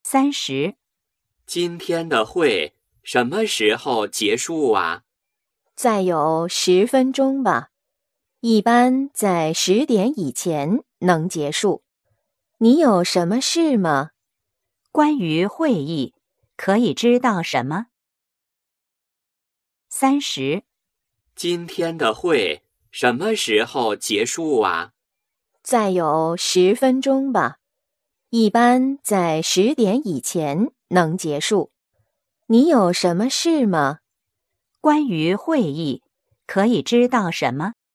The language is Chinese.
30。 今天的会什么时候结束啊？ 再有10分钟吧，一般在10点以前能结束。你有什么事吗？ 关于会议，可以知道什么？30。 今天的会什么时候结束啊？ 再有10分钟吧，一般在10点以前能结束。你有什么事吗？ 关于会议，可以知道什么